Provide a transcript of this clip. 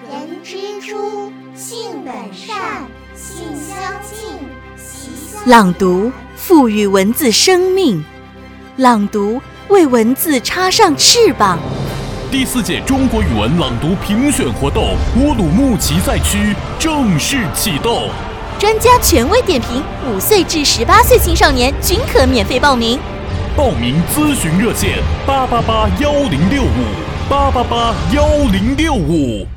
人之初，性本善，性相近，习相远。 朗读赋予文字生命，朗读为文字插上翅膀。 第4届中国语文朗读评选活动乌鲁木齐赛区正式启动， 专家权威点评，5岁至18岁青少年均可免费报名。 报名咨询热线：8881065，8881065。